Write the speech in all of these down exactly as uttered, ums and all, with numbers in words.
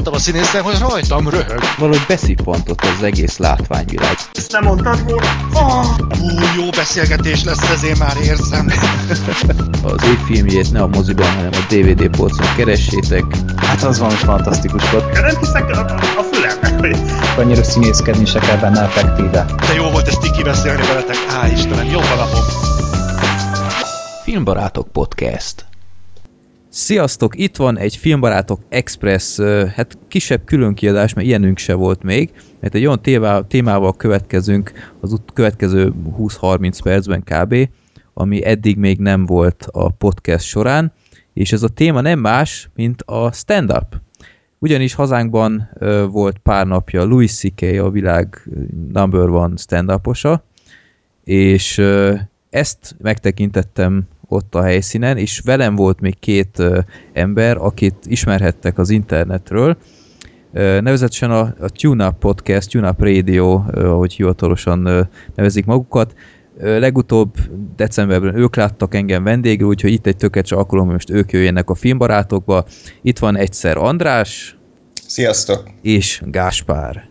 láttam a színészen, hogy rajtam röhög. Valahogy beszippantott az egész látványvilág. Ezt nem mondtad volna? Oh, hú, jó beszélgetés lesz, ezért már érzem. Az év filmjét ne a moziban, hanem a dé vé dé polcon keressétek. Hát az valami fantasztikus volt. Nem hiszek a, a fülemnek, hogy... Annyira színészkedni se kell benne effektíve. De jó volt ezt tiki beszélni veletek. Á, Istenem, jó a napom. Filmbarátok Podcast. Sziasztok, itt van egy Filmbarátok Express, hát kisebb különkiadás, mert ilyenünk se volt még, mert egy olyan témával, témával következünk az ut- következő húsz-harminc percben kb., ami eddig még nem volt a podcast során, és ez a téma nem más, mint a stand-up. Ugyanis hazánkban uh, volt pár napja Louis C K, a világ number one stand-uposa, és uh, ezt megtekintettem ott a helyszínen, és velem volt még két uh, ember, akit ismerhettek az internetről, uh, nevezetesen a, a Tune Up Podcast, Tune Up Radio, uh, ahogy hivatalosan uh, nevezik magukat. Uh, legutóbb decemberben ők láttak engem vendégül, úgyhogy itt egy tökéletes alkalom, hogy most ők jöjjenek a filmbarátokba. Itt van egyszer András. Sziasztok! És Gáspár.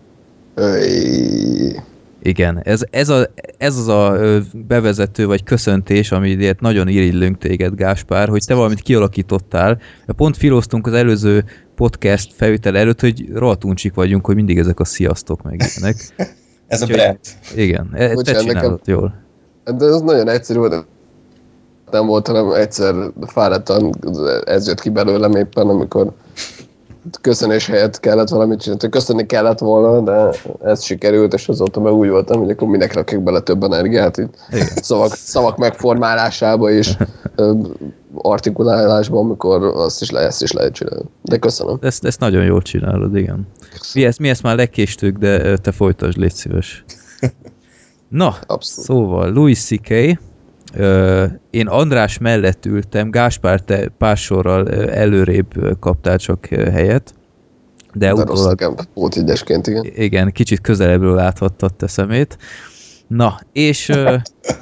Öy. Igen, ez, ez, a, ez az a bevezető vagy köszöntés, amiért nagyon irigylünk téged, Gáspár, hogy te valamit kialakítottál. Pont filóztunk az előző podcast felvétel előtt, hogy rohadtuncsik vagyunk, hogy mindig ezek a sziasztok meg ilyenek. Ez a brand. Igen, e, te csinálod jól. De ez nagyon egyszerű volt. Nem volt, hanem egyszer fáradtan ez jött ki belőlem éppen, amikor köszönés helyett kellett valamit csinálni. Köszönni kellett volna, de ez sikerült, és azóta meg úgy voltam, hogy akkor minek rakjuk bele több energiát itt szavak, szavak megformálásába és artikulálásba, amikor azt is, le, ezt is lehet csinálni. De köszönöm. Ezt, ezt nagyon jól csinálod, igen. Mi ezt, mi ezt már legkéstük, de te folytasd, légy szíves. Na, abszolút. Szóval Louis C K, Uh, én András mellett ültem, Gáspár, te pár sorral előrébb kaptál csak helyet. De, de utólag, rossz nekem volt egyesként, igen. Igen, kicsit közelebbről láthattad te szemét. Na, és uh,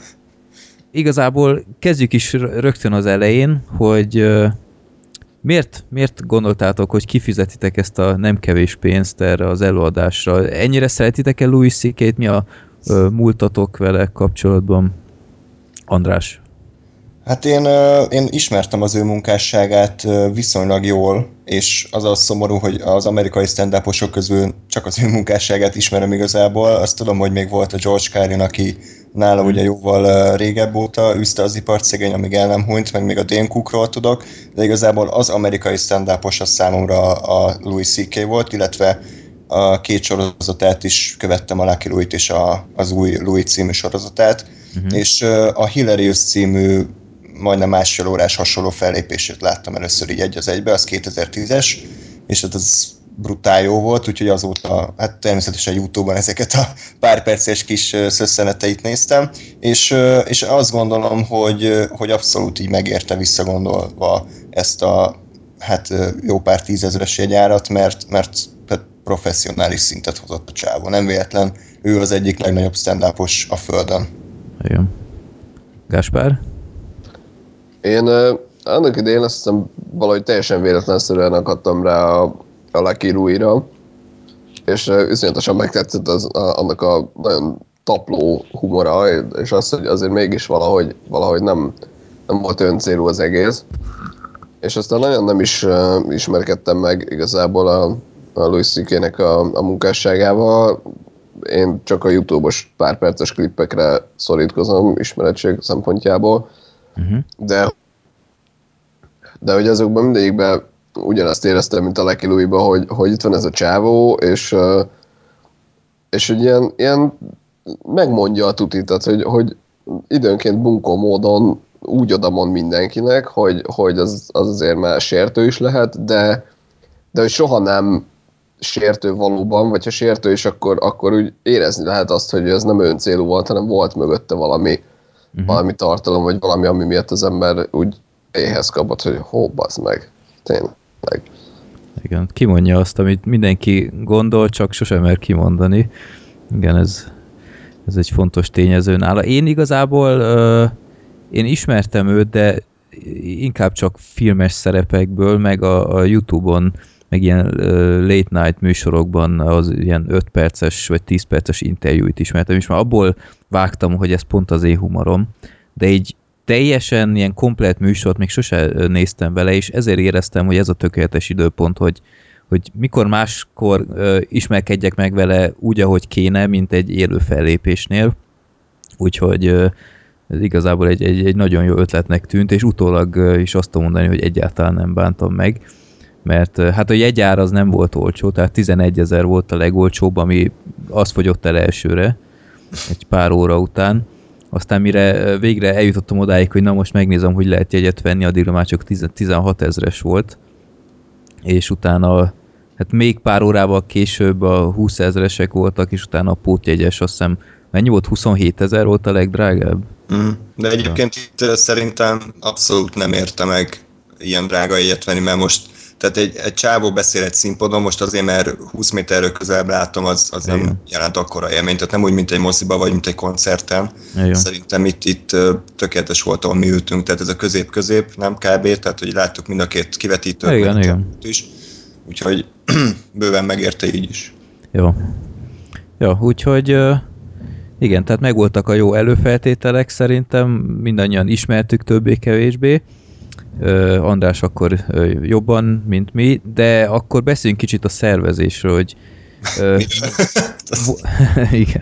igazából kezdjük is rögtön az elején, hogy uh, miért, miért gondoltátok, hogy kifizetitek ezt a nem kevés pénzt erre az előadásra? Ennyire szeretitek-e Louis C K-t? Mi a uh, múltatok vele kapcsolatban? András. Hát én, én ismertem az ő munkásságát viszonylag jól, és az a szomorú, hogy az amerikai stand-uposok közül csak az ő munkásságát ismerem igazából. Azt tudom, hogy még volt a George Carlin, aki nála ugye jóval régebb óta űzte az ipart, szegény, amíg el nem hunyt, meg még a Dane Cookról tudok, de igazából az amerikai stand-upos az számomra a Louis C K volt, illetve a két sorozatát is követtem, a Lucky Louie-t és a, az új Louis című sorozatát, uh-huh. és a Hilarious című majdnem másfél órás hasonló fellépését láttam először így egy az egybe, az kétezer-tízes, és hát az brutál jó volt, úgyhogy azóta, hát természetesen YouTube-on ezeket a pár perces kis szösszeneteit néztem, és, és azt gondolom, hogy, hogy abszolút így megérte visszagondolva ezt a hát jó pár tízezeres jegyárat, mert, mert professzionális szintet hozott a csávó. Nem véletlen, ő az egyik legnagyobb stand-upos a földön. Igen. Gáspár? Én uh, annak idején azt hiszem valahogy teljesen véletlenszerűen akadtam rá a, a Lucky Louie-ra, és uh, iszonyatosan megtetszett az, a, annak a nagyon tapló humora, és az, hogy azért mégis valahogy, valahogy nem, nem volt öncélú az egész. És aztán nagyon nem is uh, ismerkedtem meg igazából a a Louis C K-nek a, a munkásságával. Én csak a YouTube-os pár perces klippekre szorítkozom ismeretség szempontjából, uh-huh. de de hogy azokban mindegyikben ugyanazt éreztem, mint a Lucky Louie-ban, hogy, hogy itt van ez a csávó, és és hogy ilyen, ilyen megmondja a tutitat, hogy, hogy időnként bunkó módon úgy odamond mindenkinek, hogy, hogy az, az azért már sértő is lehet, de, de hogy soha nem sértő valóban, vagy ha sértő is, akkor, akkor úgy érezni lehet azt, hogy ez nem öncélú volt, hanem volt mögötte valami, uh-huh. valami tartalom, vagy valami, ami miatt az ember úgy éhez kapott, hogy hó, bazd meg, tényleg. Igen, kimondja azt, amit mindenki gondol, csak sosem mer kimondani. Igen, ez, ez egy fontos tényező nála. Én igazából uh, én ismertem őt, de inkább csak filmes szerepekből, meg a, a YouTube-on meg ilyen uh, late night műsorokban az ilyen öt perces vagy tíz perces interjúit ismertem, és már abból vágtam, hogy ez pont az én humorom, de így teljesen ilyen komplett műsort még sose néztem vele, és ezért éreztem, hogy ez a tökéletes időpont, hogy, hogy mikor máskor uh, ismerkedjek meg vele úgy, ahogy kéne, mint egy élő fellépésnél. Úgyhogy uh, ez igazából egy, egy, egy nagyon jó ötletnek tűnt, és utólag uh, is azt tudom mondani, hogy egyáltalán nem bántam meg, mert uh, hát a jegyár az nem volt olcsó, tehát tizenegyezer volt a legolcsóbb, ami az fogyott el elsőre, egy pár óra után. Aztán mire végre eljutottam odáig, hogy na most megnézem, hogy lehet jegyet venni, addigra már csak tizenhat ezres volt, és utána hát még pár órával később a húsz ezresek voltak, és utána a pótjegyes, azt hiszem, mennyi volt? huszonhét ezer volt a legdrágább? Mm. De egyébként itt szerintem abszolút nem érte meg ilyen drága jegyet venni, mert most tehát egy, egy csávó beszél egy színpadon, most azért, mert húsz méterről közelebb látom, az, az nem jelent akkora élmény, tehát nem úgy, mint egy moziba, vagy mint egy koncerten. Igen. Szerintem itt, itt tökéletes volt, ahol mi ültünk, tehát ez a közép-közép, nem kb. Tehát, hogy láttuk mind a két kivetítőt, igen, igen. is. Úgyhogy bőven megérte így is. Jó. Jó, úgyhogy igen, tehát megvoltak a jó előfeltételek szerintem, mindannyian ismertük többé-kevésbé. Uh, András akkor uh, jobban, mint mi, de akkor beszéljünk kicsit a szervezésről, hogy uh, vo- igen.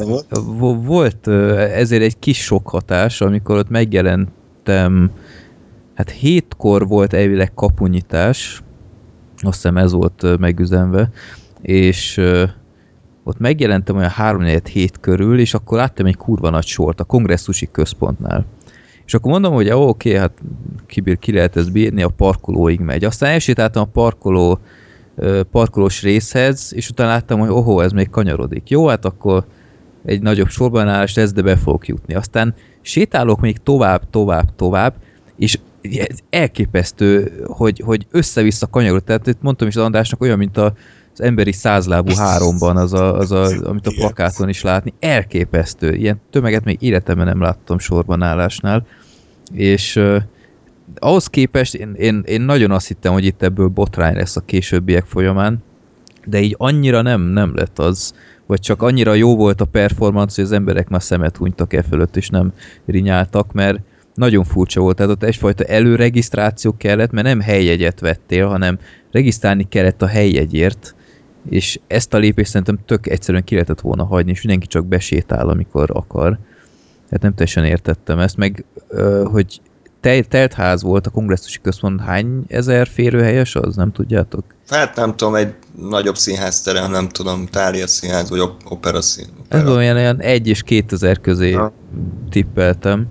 Volt uh, ezért egy kis sok hatás, amikor ott megjelentem, hát hétkor volt elvileg kapunyítás, azt hiszem ez volt uh, megüzenve, és uh, ott megjelentem olyan háromnegyed hét körül, és akkor láttam egy kurva nagy sort a kongresszusi központnál. És akkor mondom, hogy ó, oké, hát kibír, ki lehet ezt bírni, a parkolóig megy. Aztán elsétáltam a parkoló, parkolós részhez, és utána láttam, hogy ohó, ez még kanyarodik. Jó, hát akkor egy nagyobb sorban állás lesz, de be fogok jutni. Aztán sétálok még tovább, tovább, tovább, és elképesztő, hogy, hogy össze-vissza kanyarod. Tehát itt mondtam is az Andrásnak, olyan, mint a az emberi százlábú háromban, az, a, az a, amit a plakáton is látni. Elképesztő. Ilyen tömeget még életemben nem láttam sorban állásnál. És uh, ahhoz képest én, én, én nagyon azt hittem, hogy itt ebből botrány lesz a későbbiek folyamán, de így annyira nem, nem lett az, vagy csak annyira jó volt a performance, hogy az emberek már szemet hunytak e fölött, és nem rinyáltak, mert nagyon furcsa volt, tehát ott egyfajta előregisztráció kellett, mert nem helyjegyet vettél, hanem regisztrálni kellett a helyjegyért, és ezt a lépést szerintem tök egyszerűen ki lehetett volna hagyni, és mindenki csak besétál, amikor akar. Hát nem teljesen értettem ezt, meg hogy telt ház volt a kongresszusi központ, hány ezer férőhelyes az, nem tudjátok? Hát nem tudom, egy nagyobb színházterem, nem tudom, Thália színház, vagy opera szín. Ez olyan, olyan egy és kétezer közé ha. tippeltem.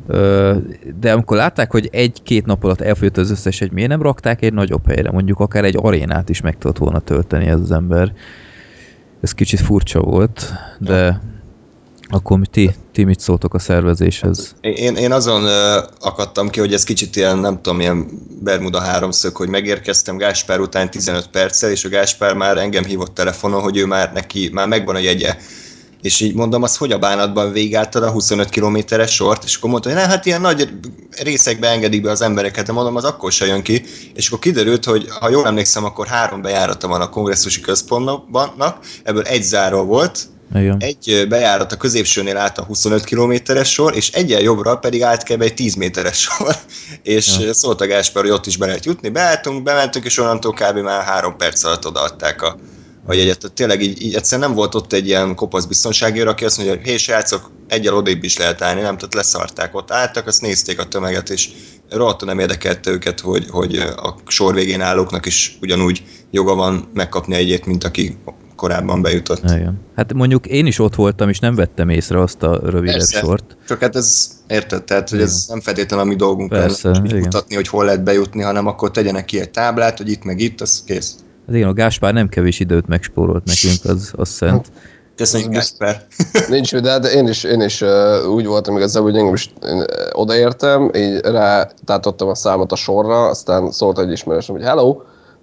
De amikor látták, hogy egy-két nap alatt elfogyott az összes egy, miért nem rakták egy nagyobb helyre? Mondjuk akár egy arénát is meg tudott volna tölteni ez az ember. Ez kicsit furcsa volt, de ja. Akkor ti, ti mit szóltok a szervezéshez? Én, én azon uh, akadtam ki, hogy ez kicsit ilyen, nem tudom, ilyen Bermuda háromszög, hogy megérkeztem Gáspár után tizenöt perccel, és a Gáspár már engem hívott telefonon, hogy ő már neki, már megvan a jegye. És így mondom, az hogy a bánatban végigálltad a huszonöt kilométeres sort, és akkor mondta, hogy ne, hát ilyen nagy részekbe engedik be az embereket, de mondom, az akkor se jön ki, és akkor kiderült, hogy ha jól emlékszem, akkor három bejárata van a kongresszusi központnak, ebből egy záró volt, igen. Egy bejárat a középsőnél állt a huszonöt kilométeres sor, és egyen jobbra pedig állt kb. Egy tíz méteres sor, és ja. Szólt a Gáspár, hogy ott is be lehet jutni, beálltunk, bementünk, és onnantól kb. Már három perc alatt odaadták a a jegyet. Tényleg így, így egyszerűen nem volt ott egy ilyen kopasz biztonsági őr, aki azt mondja, hogy hé, srácok, egyel odébb is lehet állni, nem, tehát leszarták, ott álltak, azt nézték a tömeget, és rohadtul nem érdekelte őket, hogy, hogy a sor végén állóknak is ugyanúgy joga van megkapni a jegyét, mint aki korábban bejutott. Igen. Hát mondjuk én is ott voltam, és nem vettem észre azt a rövidebb Persze. sort. Csak hát ez, érted, tehát, hogy ez nem feltétlenül a mi dolgunk lenne mutatni, hogy hol lehet bejutni, hanem akkor tegyenek ki egy táblát, hogy itt meg itt, az kész. Az igen, a Gáspár nem kevés időt megspórolt nekünk, az, az szent. Köszönjük, Gáspár. Nincs mi, de hát én is, én is uh, úgy voltam igazából, hogy engem is én odaértem, így rá tátottam a számot a sorra, aztán szólt egy ismerősöm, hogy hello,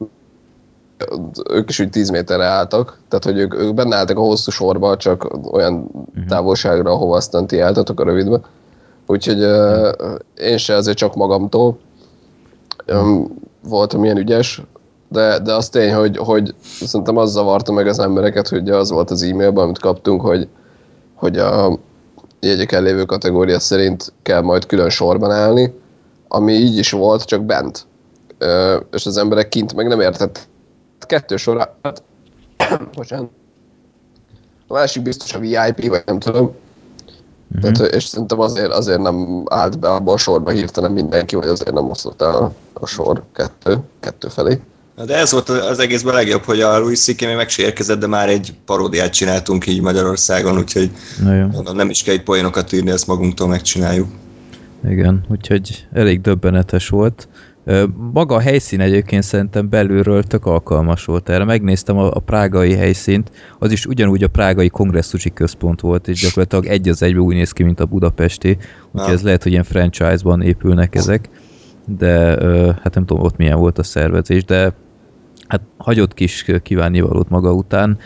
ők is úgy tíz méterre álltak, tehát hogy ők, ők benne álltak a hosszú sorba, csak olyan uh-huh. távolságra, ahova aztán ti álltatok a rövidbe. Úgyhogy uh, én se azért csak magamtól um, voltam ilyen ügyes, de, de az tény, hogy, hogy szerintem az zavarta meg az embereket, hogy az volt az e-mailben, amit kaptunk, hogy, hogy a jegyeken lévő kategória szerint kell majd külön sorban állni, ami így is volt, csak bent. Ö, és az emberek kint meg nem értett. Kettő sorát, bocsánat. A másik biztos a vé i pé, vagy nem tudom. Mm-hmm. Tehát, és szerintem azért, azért nem állt be abba a sorba hirtelen mindenki, vagy azért nem osztott el a sor kettő, kettő felé. De ez volt az egészben legjobb, hogy a Louis cé ká még meg se érkezett, de már egy paródiát csináltunk így Magyarországon, úgyhogy nem is kell itt poénokat írni, ezt magunktól megcsináljuk. Igen, úgyhogy elég döbbenetes volt. Maga a helyszín egyébként szerintem belülről tök alkalmas volt erre. Megnéztem a, a prágai helyszínt, az is ugyanúgy a prágai kongresszusi központ volt, és gyakorlatilag egy az egyben úgy néz ki, mint a budapesti, úgyhogy ez lehet, hogy ilyen franchise-ban épülnek ezek, de hát nem tudom, ott milyen volt a szervezés, de hát hagyott kis kívánnivalót maga után,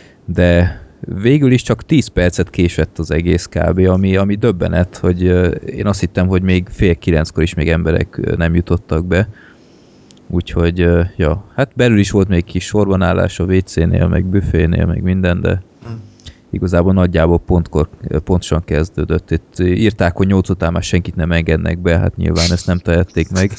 de végül is csak tíz percet késett az egész kb., ami, ami döbbenet, hogy én azt hittem, hogy még fél kilenckor is még emberek nem jutottak be. Úgyhogy, ja, hát belül is volt még kis sorbanállás a vé cénél, meg büfénél, meg minden, de igazából nagyjából pontkor, pontosan kezdődött. Itt írták, hogy nyolc után már senkit nem engednek be, hát nyilván ezt nem tehették meg,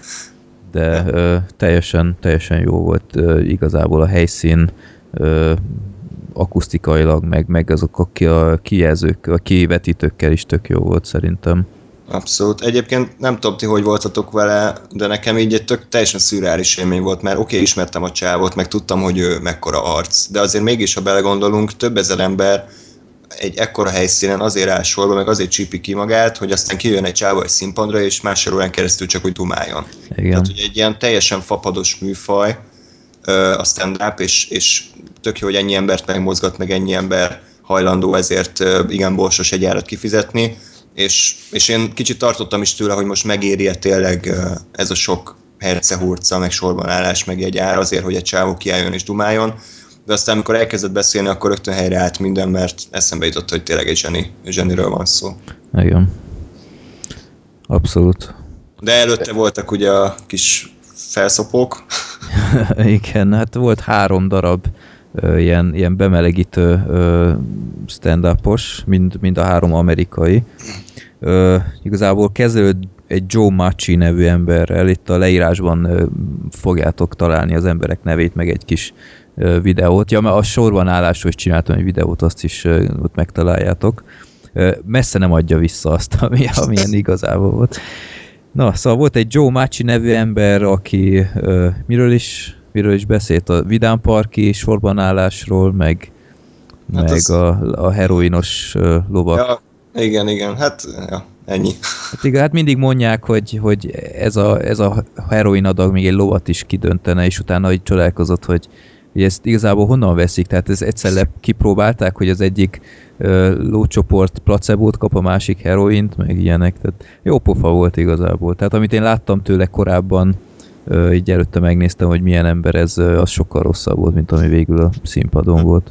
de ö, teljesen, teljesen jó volt ö, igazából a helyszín, ö, akusztikailag, meg, meg azok a kijelzők, a kivetítőkkel is tök jó volt szerintem. Abszolút. Egyébként nem tudom ti, hogy voltatok vele, de nekem így egy tök teljesen szürreális élmény volt, mert oké, okay, ismertem a csávot, meg tudtam, hogy ő mekkora arc, de azért mégis, ha belegondolunk, több ezer ember egy ekkora helyszínen azért áll sorba, meg azért csípi ki magát, hogy aztán kijön egy csávó egy színpadra, és másfél órán keresztül csak úgy dumáljon. Igen. Tehát ugye egy ilyen teljesen fapados műfaj, a stand-up, és, és tök jó, hogy ennyi embert megmozgat, meg ennyi ember hajlandó ezért igen borsos egy árat kifizetni, és, és én kicsit tartottam is tőle, hogy most megéri-e tényleg ez a sok hercehurca, meg sorban állás, meg egy ár azért, hogy egy csávó kiálljon és dumáljon, de aztán amikor elkezdett beszélni, akkor rögtön helyre állt minden, mert eszembe jutott, hogy tényleg egy zseni, egy zseniről van szó. Igen. Abszolút. De előtte voltak ugye a kis felszopók. Igen, hát volt három darab ö, ilyen, ilyen bemelegítő ö, stand-upos, mind, mind a három amerikai. Ö, igazából kezdődött egy Joe Macci nevű emberrel, itt a leírásban ö, fogjátok találni az emberek nevét, meg egy kis ö, videót. Ja, mert a sorban állásról is csináltam egy videót, azt is ö, ott megtaláljátok. Ö, messze nem adja vissza azt, ami, amilyen igazából volt. Na, szóval volt egy Joe Macci nevű ember, aki uh, miről is miről is beszélt? A vidámparki sorbanállásról, meg, hát meg az... a, a heroinos uh, lovak. Ja, igen, igen, hát ja, ennyi. Hát igen, hát mindig mondják, hogy, hogy ez, a, ez a heroin adag még egy lovat is kidöntene, és utána így csodálkozott, hogy, hogy ezt igazából honnan veszik, tehát ez egyszer kipróbálták, hogy az egyik uh, lócsoport placebót kap, a másik heroint, meg ilyenek, tehát jó pofa volt igazából. Tehát amit én láttam tőle korábban, uh, így előtte megnéztem, hogy milyen ember ez, uh, az sokkal rosszabb volt, mint ami végül a színpadon volt.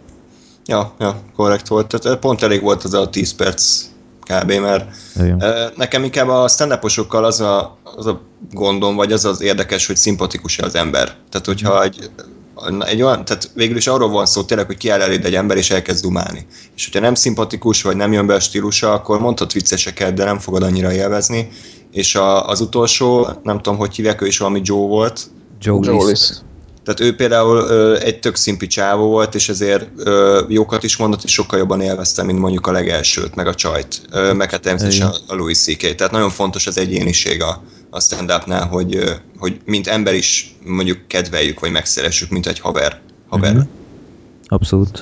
Ja, ja, korrekt volt. Tehát pont elég volt az a tíz perc kb. Mert igen. Nekem inkább a stand-uposokkal az a, az a gondom, vagy az az érdekes, hogy szimpatikus-e az ember. Tehát hogyha egy, egy olyan, tehát végül is arról van szó tényleg, hogy kiáll eléd egy ember és elkezd dumálni. És hogyha nem szimpatikus, vagy nem jön be a stílusa, akkor mondhat vicceseket, de nem fogod annyira élvezni. És a, az utolsó, nem tudom, hogy hívják, ő is valami Joe volt. Joe, Joe List. Tehát ő például ö, egy tök szimpi csávó volt, és ezért ö, jókat is mondott, és sokkal jobban élveztem, mint mondjuk a legelsőt, meg a csajt, ö, meg hát természetesen a Louis cé ká. Tehát nagyon fontos az egyéniség a, a stand-upnál, hogy, ö, hogy mint ember is mondjuk kedveljük, vagy megszeressük, mint egy haver. haver. Mm-hmm. Abszolút.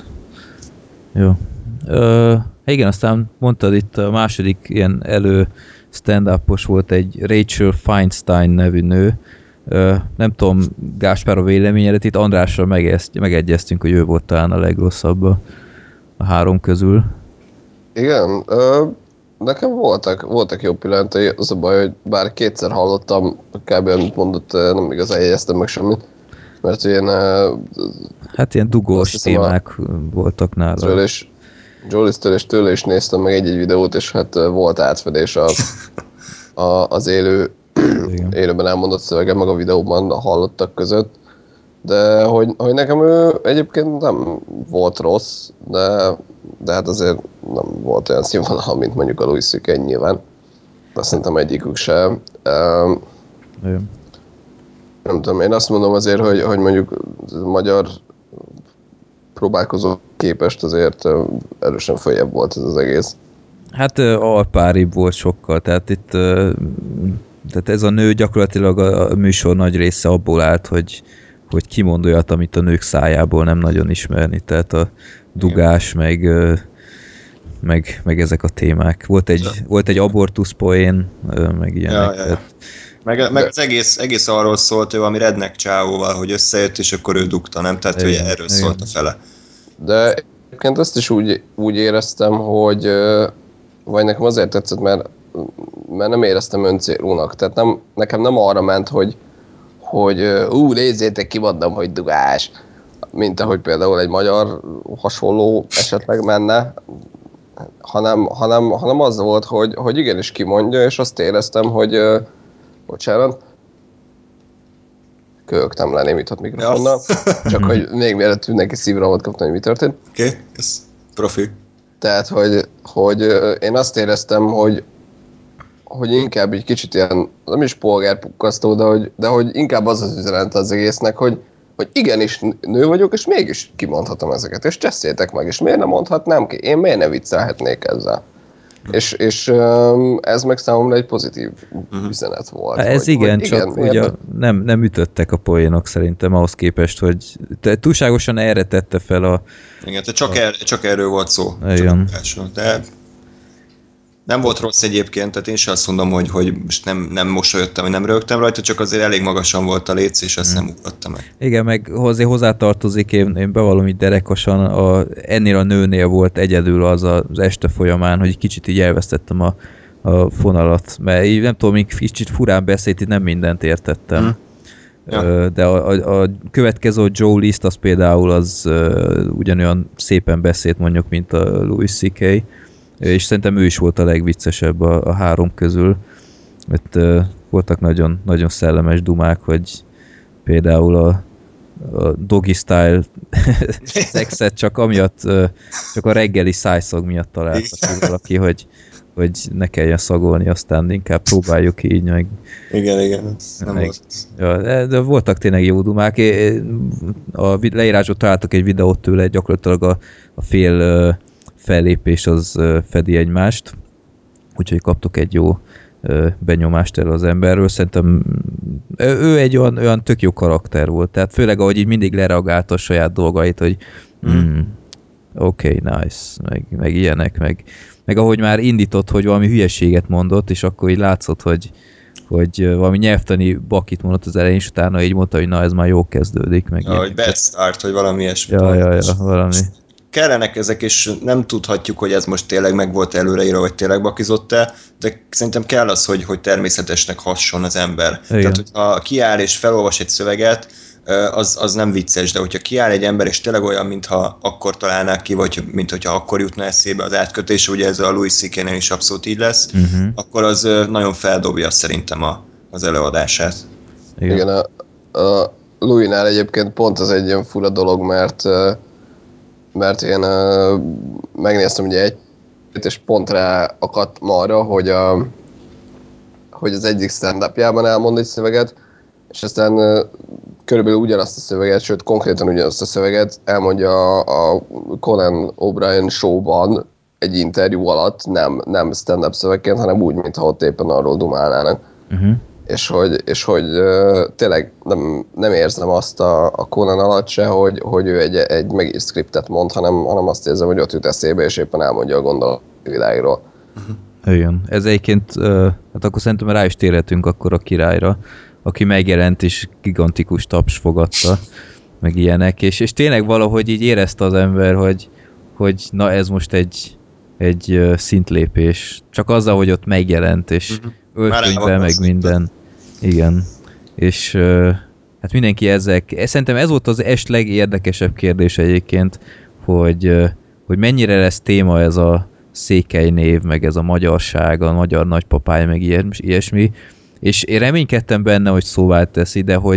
Jó. Ö, igen, aztán mondtad itt a második ilyen elő stand-upos volt egy Rachel Feinstein nevű nő. Uh, nem tudom, Gáspár a véleményedet, itt Andrással megegyeztünk, hogy ő volt talán a legrosszabb a, a három közül. Igen, uh, nekem voltak, voltak jó pillanatai, az a baj, hogy bár kétszer hallottam, kb. Amit mondott, nem igazán jegyeztem meg semmit, mert ilyen... Uh, hát ilyen dugós témák voltak nála. Jolis-től és tőle is néztem meg egy-egy videót, és hát uh, volt átfedés a, a, az élő élőben elmondott szövege, meg a videóban a hallottak között. De hogy, hogy nekem ő egyébként nem volt rossz, de, de hát azért nem volt olyan színvonal, mint mondjuk a Louis cé ká nyilván. De szerintem egyikük sem. Um, nem tudom, én azt mondom azért, hogy, hogy mondjuk magyar próbálkozó képest azért erősen följebb volt ez az egész. Hát alpáribb volt sokkal, tehát itt tehát ez a nő gyakorlatilag a műsor nagy része abból állt, hogy, hogy kimond olyat, amit a nők szájából nem nagyon ismerni, tehát a dugás, meg, meg, meg ezek a témák. Volt egy, volt egy abortusz poén, meg ilyenek. Ja, ja. Tehát... Meg, meg az egész, egész arról szólt, hogy valami redneck csávóval, hogy összejött, és akkor ő dugta, nem? Tehát hogy erről igen. Szólt a fele. De egyébként ezt is úgy, úgy éreztem, hogy vagy nekem azért tetszett, mert, mert nem éreztem öncélúnak. Tehát nem, nekem nem arra ment, hogy hogy ú, nézzétek, kimondom, hogy dugás. Mint ahogy például egy magyar hasonló esetleg menne, hanem, hanem, hanem az volt, hogy, hogy igenis kimondja, és azt éreztem, hogy uh, bocsánat, köhögtem le némított mikrofonnal, ja. Csak hogy még mielőtt mindenki szívrohamot kaptam, hogy mi történt. Oké, okay, ez profi. Tehát, hogy, hogy uh, én azt éreztem, hogy hogy inkább egy kicsit ilyen, nem is polgárpukkasztó, de hogy, de hogy inkább az az üzenet az egésznek, hogy, hogy igenis nő vagyok, és mégis kimondhatom ezeket, és cseszétek meg, és miért nem mondhatnám ki? Én miért ne viccelhetnék ezzel? És, és ez meg számomra egy pozitív uh-huh. üzenet volt. Ez hogy, igen, hogy csak igen, ugye nem, nem ütöttek a poénok szerintem ahhoz képest, hogy túlságosan erre tette fel a... Igen, tehát csak, a... er, csak erről volt szó. Igen. Csak de nem volt rossz egyébként, tehát én sem azt mondom, hogy, hogy most nem, nem mosolyodtam, vagy nem rögtem rajta, csak azért elég magasan volt a léc, és azt hmm. nem ugrottam meg. Igen, meg azért hozzátartozik, én, én bevallom így derekosan, a, ennél a nőnél volt egyedül az az este folyamán, hogy kicsit így elvesztettem a, a fonalat, mert így nem tudom, még kicsit furán beszélt, így nem mindent értettem. Hmm. Ja. De a, a, a következő Joe List, az például az uh, ugyanolyan szépen beszélt mondjuk, mint a Louis cé ká, és szerintem ő is volt a legviccesebb a, a három közül, mert uh, voltak nagyon, nagyon szellemes dumák, hogy például a, a doggy style szexet csak amiatt, uh, csak a reggeli szájszag miatt találtak ki valaki, hogy, hogy ne kelljen szagolni, aztán inkább próbáljuk így, meg... Igen, igen, nem meg, volt. Ja, de, de voltak tényleg jó dumák. A leírásban találtak egy videót tőle, gyakorlatilag a, a fél uh, fellépés az uh, fedi egymást, úgyhogy kaptok egy jó uh, benyomást erről az emberről. Szerintem ő egy olyan, olyan tök jó karakter volt, tehát főleg ahogy így mindig lereagálta a saját dolgait, hogy mm, oké, okay, nice, meg, meg ilyenek, meg, meg ahogy már indított, hogy valami hülyeséget mondott, és akkor így látszott, hogy hogy valami nyelvtani bakit mondott az elején, és utána így mondta, hogy na, ez már jó kezdődik. Meg ja, hogy bad start, vagy valami ilyesmi. Ja, ja, ja, valami. Kellenek ezek, és nem tudhatjuk, hogy ez most tényleg meg volt előreírva, vagy tényleg bakizott-e, de szerintem kell az, hogy, hogy természetesnek hasson az ember. Igen. Tehát, hogyha kiáll és felolvas egy szöveget, az, az nem vicces, de hogyha kiáll egy ember, és tényleg olyan, mintha akkor találnák ki, vagy mint hogyha akkor jutna eszébe az átkötés, ugye ez a Louis cé ká-nél is abszolút így lesz, uh-huh. akkor az nagyon feldobja szerintem a, az előadását. Igen, Igen a, a Louis-nál egyébként pont az egy ilyen fura dolog, mert mert én uh, megnéztem ugye egy, és pont rá akadt ma arra, hogy, a, hogy az egyik stand-upjában elmond egy szöveget, és aztán uh, körülbelül ugyanazt a szöveget, sőt konkrétan ugyanazt a szöveget elmondja a, a Conan O'Brien showban egy interjú alatt, nem, nem stand-up szövegként, hanem úgy, mintha ott éppen arról dumálnának. Uh-huh. És hogy, és hogy uh, tényleg nem, nem érzem azt a, a Conan alatt se, hogy, hogy ő egy, egy megírt skriptet mond, hanem, hanem azt érzem, hogy ott jut eszébe, és éppen elmondja a gondolat a világról. Uh-huh. Igen. Ez egyébként, uh, hát akkor szerintem rá is térhetünk akkor a királyra, aki megjelent és gigantikus taps fogadta, meg ilyenek, és, és tényleg valahogy így érezte az ember, hogy, hogy na ez most egy, egy uh, szintlépés. Csak azzal, hogy ott megjelent, és uh-huh. öltönyben, meg minden. Igen. És uh, hát mindenki ezek, szerintem ez volt az est legérdekesebb kérdés egyébként, hogy, uh, hogy mennyire lesz téma ez a Székely név, meg ez a magyarság, a magyar nagypapája, meg ilyesmi, és én reménykedtem benne, hogy szóvá teszi, de hogy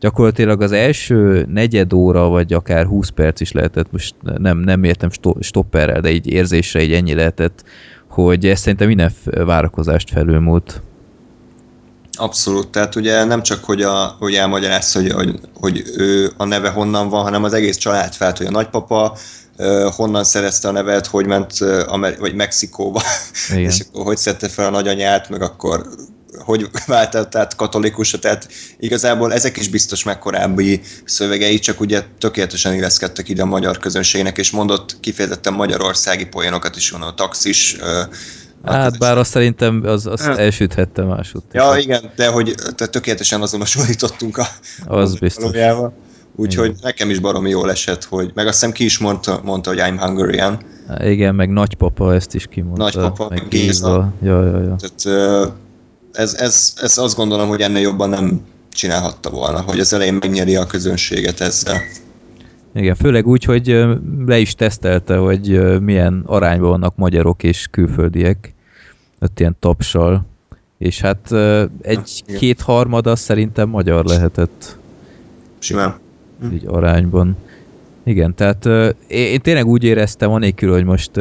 gyakorlatilag az első negyed óra, vagy akár húsz perc is lehetett, most nem, nem értem sto- stopperrel, de így érzésre így ennyi lehetett, hogy ez szerintem minden várakozást felülmúlt. Abszolút, tehát ugye nem csak, hogy, a, hogy elmagyarázza, hogy, hogy, hogy ő a neve honnan van, hanem az egész család felt, hogy a nagypapa uh, honnan szerezte a nevet, hogy ment uh, Amer- vagy Mexikóba, és akkor hogy szedte fel a nagyanyát, meg akkor hogy váltott át katolikusra, tehát igazából ezek is biztos meg korábbi szövegei, csak ugye tökéletesen illeszkedtek ide a magyar közönségnek, és mondott kifejezetten magyarországi poénokat is, van a taxis. Hát bár azt szerintem az, az elsüthette másút. Ja, tehát. Igen, de hogy tökéletesen azonosulítottunk a az biztos. Valójával. Úgyhogy igen. Nekem is baromi jól esett, hogy meg azt hiszem ki is mondta, mondta hogy I'm Hungarian. Igen, meg nagypapa ezt is kimondta. Nagypapa, meg Géza. Ja, ja, ja. Tehát, ez, ez, ez azt gondolom, hogy ennél jobban nem csinálhatta volna, hogy az elején megnyeri a közönséget ezzel. Igen, főleg úgy, hogy le is tesztelte, hogy milyen arányban vannak magyarok és külföldiek, ott ilyen tapsal, és hát egy-két-harmad az szerintem magyar lehetett. Simán. Így arányban. Igen, tehát én tényleg úgy éreztem, anélkül, hogy most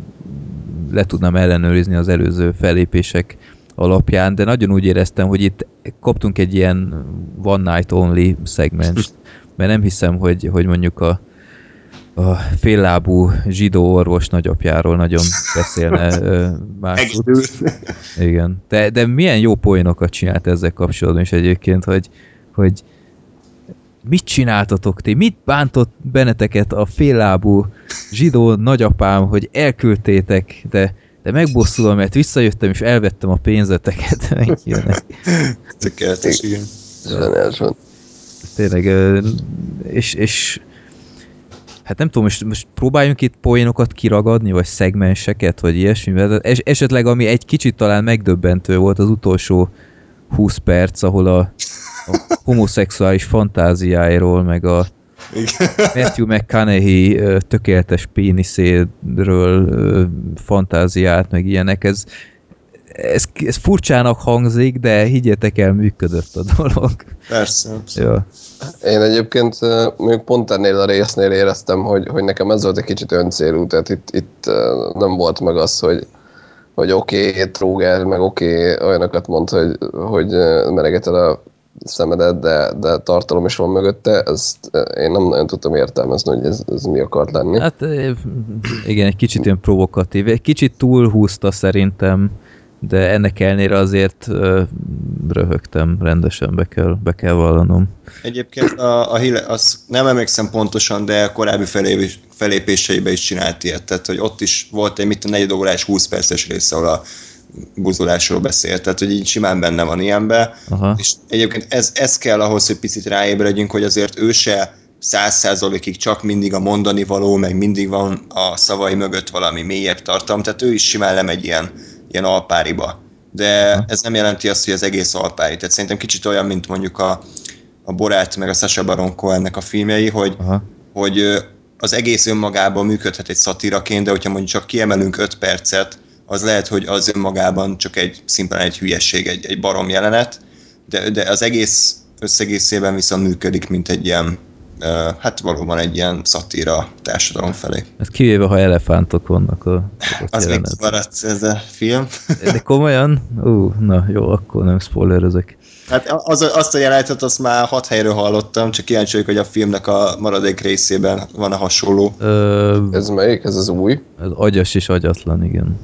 le tudnám ellenőrizni az előző fellépések alapján, de nagyon úgy éreztem, hogy itt kaptunk egy ilyen one night only szegmens, mert nem hiszem, hogy, hogy mondjuk a, a féllábú zsidó orvos nagyapjáról nagyon beszélne máshogy. Igen. De, de milyen jó poénokat csinált ezzel kapcsolatban is egyébként, hogy, hogy mit csináltatok ti? Mit bántott benneteket a féllábú zsidó nagyapám, hogy elküldtétek, de de megbosszulom, mert visszajöttem, és elvettem a pénzeteket. Tökéletes, igen. Zseniális van. Tényleg, és, és hát nem tudom, most, most próbáljunk itt poénokat kiragadni, vagy szegmenseket, vagy ilyesmi, mert es, esetleg ami egy kicsit talán megdöbbentő volt az utolsó húsz perc, ahol a, a homoszexuális fantáziáiról, meg a igen. Matthew McConaughey tökéletes péniszéről fantáziát, meg ilyenek, ez, ez, ez furcsának hangzik, de higgyetek el, működött a dolog. Persze. Ja. Én egyébként még pont ennél a résznél éreztem, hogy, hogy nekem ez volt egy kicsit öncélú, tehát itt, itt nem volt meg az, hogy hogy oké, okay, trógál, meg oké, okay, olyanokat mond, hogy, hogy meregeted a szemedet, de, de tartalom is van mögötte, ezt én nem nagyon tudtam értelmezni, hogy ez, ez mi akart lenni. Hát igen, egy kicsit ilyen provokatív, egy kicsit túlhúzta szerintem, de ennek ellenére azért uh, röhögtem rendesen, be kell, be kell vallanom. Egyébként a, a Hille, az nem emlékszem pontosan, de a korábbi felépés, felépéseiben is csinált ilyet, tehát hogy ott is volt egy mit a negyed órás, húsz perces része, ahol a buzulásról beszélt, tehát hogy így simán benne van ilyenbe, aha. És egyébként ez, ez kell ahhoz, hogy picit ráébredjünk, hogy azért ő se száz százalékig csak mindig a mondani való, meg mindig van a szavai mögött valami mélyebb tartalom, tehát ő is simán lemegy ilyen, ilyen alpáriba. De aha. Ez nem jelenti azt, hogy az egész alpári. Tehát szerintem kicsit olyan, mint mondjuk a, a Borát, meg a Sacha Baron Cohennek a filmjei, hogy, hogy az egész önmagában működhet egy szatiraként, de hogyha mondjuk csak kiemelünk öt percet, az lehet, hogy az önmagában csak egy szimplán egy hülyesség, egy, egy barom jelenet, de, de az egész összegészében viszont működik, mint egy ilyen, uh, hát valóban egy ilyen szatíra társadalom felé. Ez kivéve, ha elefántok vannak a az jelenet. Még maradt ez a film. De komolyan? Ú, uh, na jó, akkor nem spoilerezek. Hát az, azt a jelenetet azt már hat helyről hallottam, csak kíváncsi vagyok, hogy a filmnek a maradék részében van a hasonló. Ö, ez melyik? Ez az új? Ez agyas és agyatlan, igen.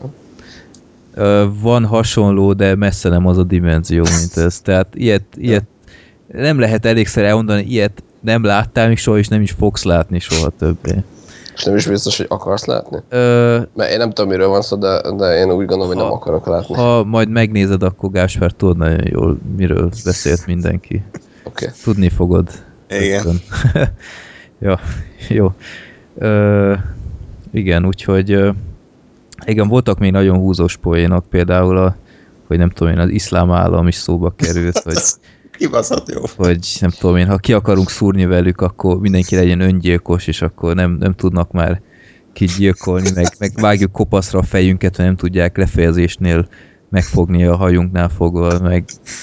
Ö, van hasonló, de messze nem az a dimenzió, mint ez. Tehát ilyet, ilyet nem lehet elégszer elmondani, ilyet nem láttál még soha, és nem is fogsz látni soha többé. És nem is biztos, hogy akarsz látni? Ö, Mert én nem tudom, miről van szó, de, de én úgy gondolom, hogy nem akarok látni. Ha majd megnézed, akkor Gáspár tudod nagyon jól, miről beszélt mindenki. Okay. Tudni fogod. Igen. Ja, jó. Ö, igen, úgyhogy ö, igen, voltak még nagyon húzós poénok, például a, hogy nem tudom én, az iszlám állam is szóba került, hogy kibaszott jó. Hogy nem tudom én, ha ki akarunk szúrni velük, akkor mindenki legyen öngyilkos, és akkor nem, nem tudnak már kigyilkolni, meg, meg vágjuk kopaszra a fejünket, hogy nem tudják lefejezésnél megfogni a hajunknál fogva, meg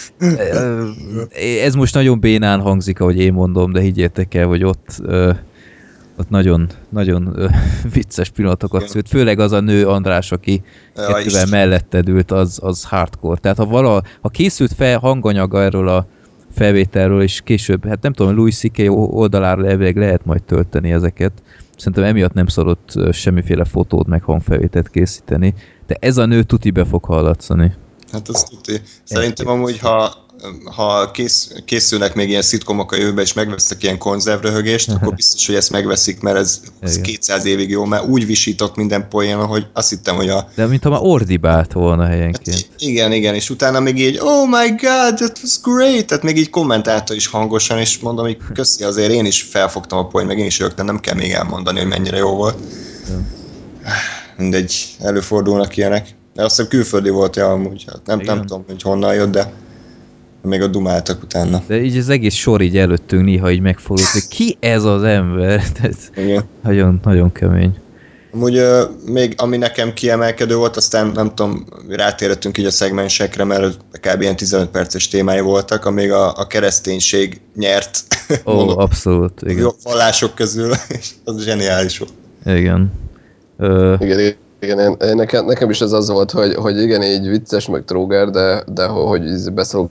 ez most nagyon bénán hangzik, ahogy én mondom, de higgyétek el, hogy ott ott nagyon, nagyon vicces pillanatokat szült, főleg az a nő András, aki ja, kettővel melletted ült, az, az hardcore. Tehát ha vala, ha készült fel hanganyaga erről a felvételről, és később, hát nem tudom, Louis cé ká oldalára elvileg lehet majd tölteni ezeket. Szerintem emiatt nem szorott semmiféle fotót meg hangfelvételt készíteni, de ez a nő tuti be fog hallatszani. Hát az tuti. Szerintem amúgy, ha ha kész, készülnek még ilyen szitkomok a jövőben, és megvesznek ilyen konzervröhögést, akkor biztos, hogy ezt megveszik, mert ez, ez kétszáz évig jó, mert úgy visított minden poén, hogy azt hittem, hogy a... De mintha már ordibált volna helyenként. Hát, igen, igen, és utána még így, oh my god, that was great, tehát még így kommentálta is hangosan, és mondom, hogy köszi, azért én is felfogtam a poén, meg én is rögtön, nem kell még elmondani, hogy mennyire jó volt. Ja. Mindegy, előfordulnak ilyenek. De azt hiszem külföldi volt, ja, amúgy, hát nem, nem tudom, hogy honnan jött, de még a dumáltak utána. De így az egész sor így előttünk néha így megfordult, hogy ki ez az ember? Igen. Nagyon, nagyon kemény. Amúgy uh, még ami nekem kiemelkedő volt, aztán nem tudom, rátérhetünk így a szegmensekre, mert kb. Ilyen tizenöt perces témái voltak, amíg a, a kereszténység nyert. Ó, oh, abszolút, igen. Vallások közül, és az zseniális volt. Igen. Uh, igen, igen, én, én nekem, nekem is ez az volt, hogy, hogy igen, így vicces, meg tróger, de, de hogy beszélok,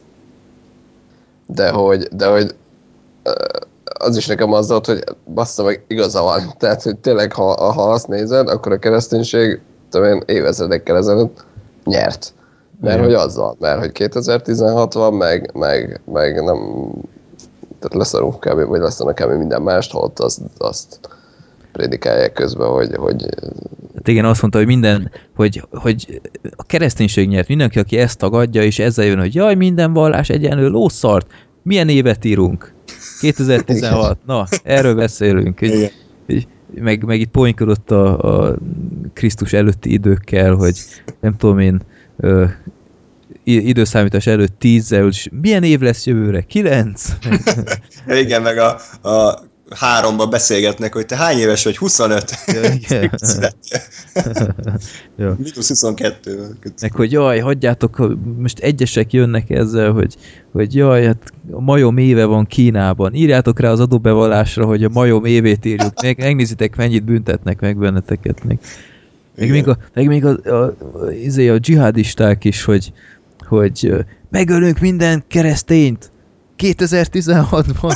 de hogy, de hogy az is nekem az volt, hogy bassza meg igaza van. Tehát, hogy tényleg, ha, ha azt nézed, akkor a kereszténység tudom én, évezredekkel ezelőtt nyert. Mert igen. Hogy az van, mert hogy kétezer-tizenhat van, meg, meg, meg nem, tehát leszarunk kb. Vagy leszanak kb. Minden mást, holott azt, azt prédikálják közben, hogy, hogy... Hát igen, azt mondta, hogy minden, hogy, hogy a kereszténység nyert. Mindenki, aki ezt tagadja, és ezzel jön, hogy jaj, minden vallás egyenlő lószart, milyen évet írunk? kétezer-tizenhat. Na, erről beszélünk. Így, így, meg, meg itt poénkodott a, a Krisztus előtti időkkel, hogy nem tudom én, ö, időszámítás előtt tízzel, és milyen év lesz jövőre? Kilenc? Igen, meg a, a háromba beszélgetnek, hogy te hány éves vagy? huszonöt. Ja, igen. Ja. Minusz huszonkettő. Meg hogy jaj, hagyjátok, most egyesek jönnek ezzel, hogy, hogy jaj, hát a majom éve van Kínában. Írjátok rá az adóbevallásra, hogy a majom évét írjuk. Meg, megnézitek, mennyit büntetnek meg benneteket. Meg, meg még a, meg még a, a, a, a, a dzsihadisták is, hogy, hogy megölünk minden keresztényt kétezer-tizenhatban.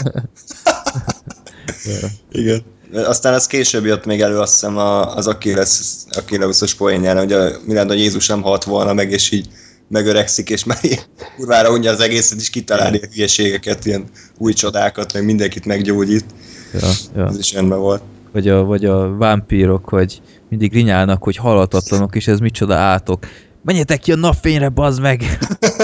Ja. Igen. Aztán az később jött még elő, azt hiszem az Achilleus-os poénján, hogy a, mi lenne, hogy Jézus nem halt volna meg, és így megöregszik, és már ilyen kurvára unja az egészet, és kitalálni a hülyeségeket, ilyen új csodákat, meg mindenkit meggyógyít. Ja, ja. Ez is rendben volt. Vagy a, vagy a vámpírok, hogy mindig rinyálnak, hogy halhatatlanok, és ez micsoda átok. Menjetek ki a napfényre, bazd meg!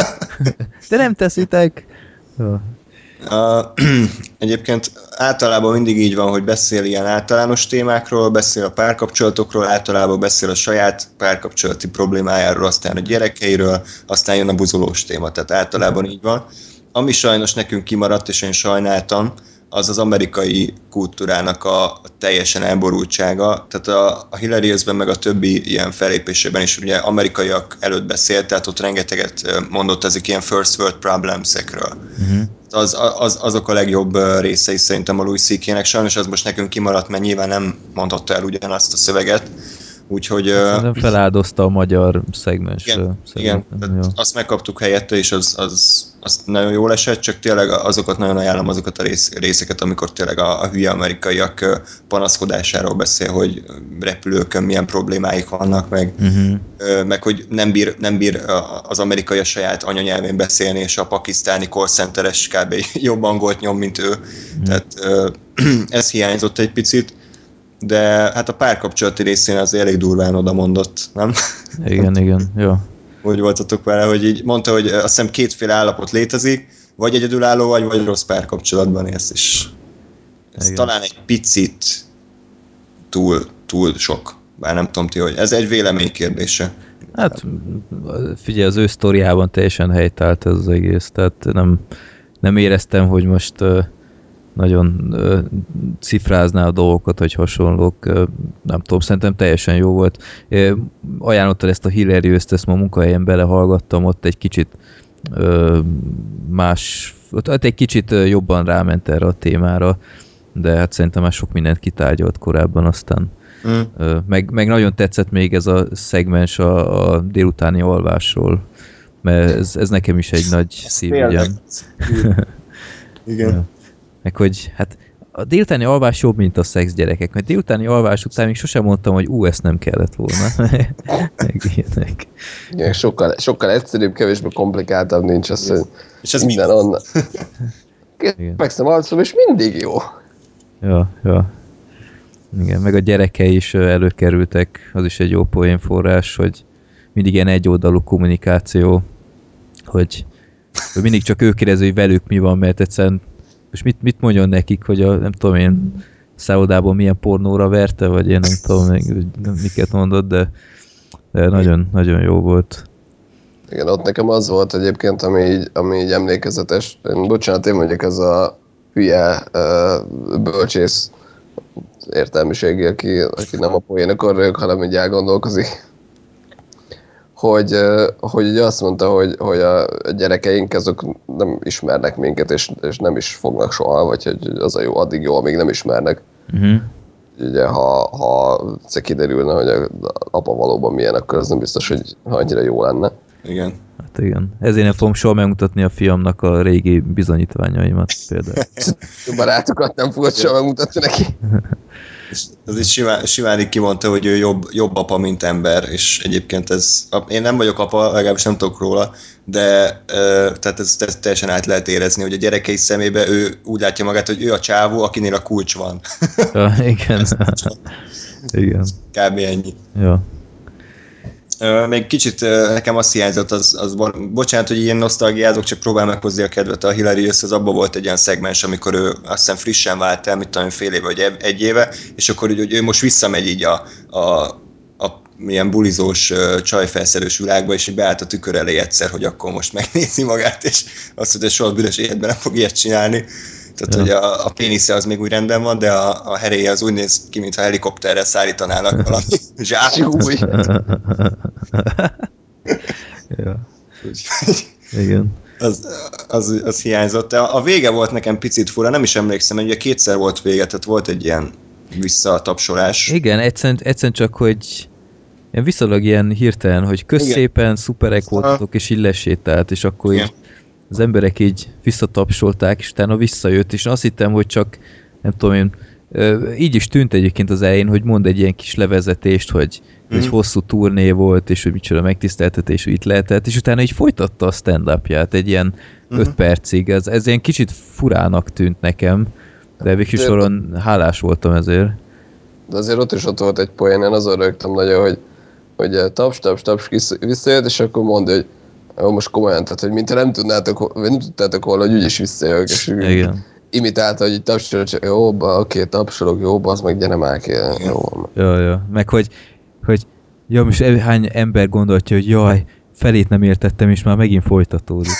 De nem teszitek! Ja. Uh, egyébként általában mindig így van, hogy beszél ilyen általános témákról, beszél a párkapcsolatokról, általában beszél a saját párkapcsolati problémájáról, aztán a gyerekeiről, aztán jön a buzolós téma, tehát általában így van. Ami sajnos nekünk kimaradt, és én sajnáltam, az az amerikai kultúrának a, a teljesen elborultsága. Tehát a, a Hilarious-ben meg a többi ilyen fellépésében is ugye amerikaiak előtt beszélt, tehát ott rengeteget mondott ezek ilyen first world problems-ekről. Uh-huh. Az, az, azok a legjobb részei szerintem a Louis cé ká-nek. Sajnos az most nekünk kimaradt, mert nyilván nem mondhatta el ugyanazt a szöveget. Úgyhogy... Nem feláldozta a magyar szegmens. Igen, igen, azt megkaptuk helyette, és az, az, az nagyon jól esett, csak tényleg azokat nagyon ajánlom, azokat a rész, részeket, amikor tényleg a, a hülye amerikaiak panaszkodásáról beszél, hogy repülőkön milyen problémáik vannak, meg, uh-huh. meg hogy nem bír, nem bír az amerikai a saját anyanyelvén beszélni, és a pakisztáni call centeres kb. Jobb angolt nyom, mint ő. Uh-huh. Tehát ez hiányzott egy picit. De hát a párkapcsolati részén az elég durván oda mondott, nem? Igen, igen, jó. Úgy voltatok vele, hogy így mondta, hogy azt hiszem kétféle állapot létezik, vagy egyedülálló vagy, vagy rossz párkapcsolatban élsz, és ez igen. Talán egy picit túl, túl sok, bár nem tudom ti, hogy ez egy vélemény kérdése. Hát figyelj, az ő sztoriában teljesen helytált ez az egész, tehát nem, nem éreztem, hogy most nagyon ö, cifrázná a dolgokat, vagy hasonlók. Ö, nem tudom, szerintem teljesen jó volt. Ö, ajánlottad ezt a Hilarious-t, ezt ma a munkahelyen belehallgattam, ott egy kicsit ö, más, ott egy kicsit jobban ráment erre a témára, de hát szerintem már sok mindent kitárgyalt korábban, aztán mm. ö, meg, meg nagyon tetszett még ez a szegmens a, a délutáni alvásról, mert ez, ez nekem is egy nagy szívügyem. Igen. Ja. Meg hogy hát a délutáni alvás jobb, mint a szex, gyerekek, mert délutáni alvás után még sosem mondtam, hogy ú, ezt nem kellett volna. Meg ilyenek. Igen, sokkal, sokkal egyszerűbb, kevésbé komplikáltabb, nincs az, hogy és ez minden minden onnan. Megszem alszom, és mindig jó. Ja, ja. Igen, meg a gyerekei is előkerültek, az is egy jó poénforrás, hogy mindig ilyen egyoldalú kommunikáció, hogy, hogy mindig csak ő kérdezi, hogy velük mi van, mert egyszerűen most mit, mit mondjon nekik, hogy a, nem tudom én, szállodában milyen pornóra verte, vagy én nem tudom még, miket mondott, de, de nagyon, nagyon jó volt. Igen, ott nekem az volt egyébként, ami így, ami így emlékezetes. Én, bocsánat, én mondjuk ez a hülye uh, bölcsész értelmiségi, aki, aki nem a poénokon rög, hanem így elgondolkozik. Hogy, uh, hogy így azt mondta, hogy, hogy a gyerekeink azok nem ismernek minket, és, és nem is fognak soha, vagy hogy az a jó, addig jó, amíg nem ismernek. Uh-huh. Ugye, ha, ha kiderülne, hogy az apa valóban milyen, akkor az nem biztos, hogy annyira jó lenne. Igen. Hát igen. Ezért nem fogom soha megmutatni a fiamnak a régi bizonyítványaimat például. Barátokat nem fogod soha megmutatni neki. Ez is simán, simán így kimondta, hogy ő jobb, jobb apa, mint ember, és egyébként ez, én nem vagyok apa, legalábbis nem tudok róla, de tehát ez, ez teljesen át lehet érezni, hogy a gyerekei szemébe ő úgy látja magát, hogy ő a csávó, akinél a kulcs van. Ja, igen. Igen. Kb. Ennyi. Ja. Még kicsit nekem azt hiányzott, az, az bocsánat, hogy ilyen nosztalgiázok, csak próbál meghozni a kedvet a Hilarious, az abban volt egy olyan szegmens, amikor ő azt hiszem frissen vált el, mit tudom, fél éve vagy egy éve, és akkor hogy ő most visszamegy így a, a, a milyen bulizós csajfelszerős világba, és beállt a tükör elé egyszer, hogy akkor most megnézi magát, és azt mondja, hogy soha büdös életben nem fog ilyet csinálni. Tehát, ja. hogy a, a pénisze az még úgy rendben van, de a, a heréje az úgy néz ki, mintha helikopterrel szállítanának valami zsákúj. Ja. Igen. Az, az, az hiányzott. A, a vége volt nekem picit fura, nem is emlékszem, hogy ugye kétszer volt vége, tehát volt egy ilyen visszatapsolás. Igen, egyszerűen, egyszerűen csak, hogy ilyen viszonylag ilyen hirtelen, hogy közszépen, szuperek voltatok, és így lesétált, és akkor így az emberek így visszatapsolták, és utána visszajött, és azt hittem, hogy csak, nem tudom én, így is tűnt egyébként az elején, hogy mond egy ilyen kis levezetést, hogy mm. egy hosszú turné volt, és hogy micsoda megtiszteltetés, hogy itt lehetett, és utána így folytatta a stand-upját egy ilyen öt mm. percig. Ez, ez ilyen kicsit furának tűnt nekem, de végső soron hálás voltam ezért. De azért ott is ott volt egy poén, én azon rögtem nagyon, hogy, hogy taps, taps, taps visszajött, és akkor mondja, hogy jó, most komolyan, tehát, hogy mintha nem tudnátok, vagy nem tudtátok volna, hogy úgyis visszajövök, és igen. Imitálta, hogy így tapsolok, csak jó, oké, tapsolok, jó, az meg gyere már ki, jó. Ja, ja, meg hogy, hogy ja, most hány ember gondoltja, hogy jaj, felét nem értettem, és már megint folytatódik.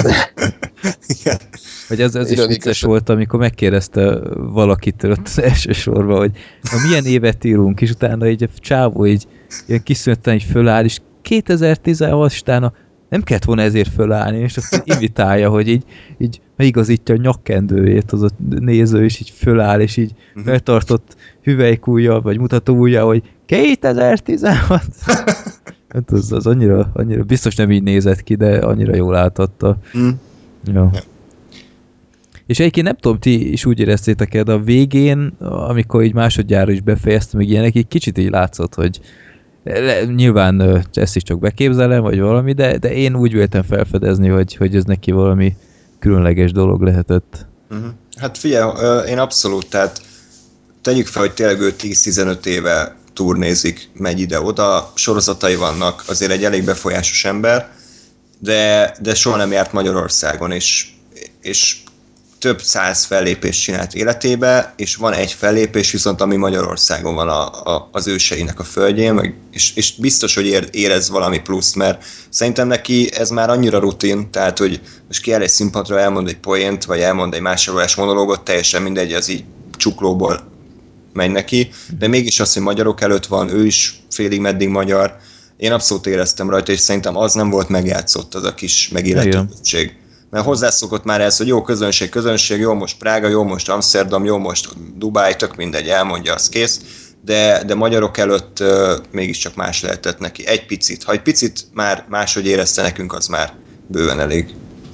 Vagy ez, ez is vicces volt, amikor megkérdezte valakit ott az első sorban, hogy na, milyen évet írunk, és utána így a csávó így ilyen kiszűnten így föláll, és kétezer-tizenhat, és utána nem kellett volna ezért fölállni, és azt invitálja, hogy így, így megigazítja a nyakkendőjét az a néző, és így föláll, és így uh-huh. feltartott hüvelykújjal, vagy mutatóujjal, hogy kétezer-tizenhat. Hát az, az annyira, annyira, biztos nem így nézett ki, de annyira jól átadta. Mm. Ja. Ja. És egyébként nem tudom, ti is úgy éreztétek el, de a végén, amikor így másodjára is befejeztem, még ilyenek, egy kicsit így látszott, hogy le, nyilván ezt is csak beképzelem, vagy valami, de, de én úgy véltem felfedezni, hogy, hogy ez neki valami különleges dolog lehetett. Uh-huh. Hát figyelj, én abszolút, tehát tegyük fel, hogy tényleg ő tíz-tizenöt éve turnézik, megy ide-oda, sorozatai vannak, azért egy elég befolyásos ember, de, de soha nem járt Magyarországon, és, és több száz fellépést csinált életébe, és van egy fellépés viszont, ami Magyarországon van a, a, az őseinek a földjén, meg, és, és biztos, hogy ér, érez valami pluszt, mert szerintem neki ez már annyira rutin, tehát, hogy most kiáll egy színpadra, elmond egy poént, vagy elmond egy másolás monológot, teljesen mindegy, az így csuklóból megy neki, de mégis az, hogy magyarok előtt van, ő is félig meddig magyar, én abszolút éreztem rajta, és szerintem az nem volt megjátszott, az a kis megilletődtség. Mert hozzászokott már ez, hogy jó közönség, közönség, jó most Prága, jó most Amsterdam, jó most Dubáj, tök mindegy, elmondja, az kész, de, de magyarok előtt uh, mégiscsak más lehetett neki. Egy picit, ha egy picit már máshogy érezte nekünk, az már bőven elég.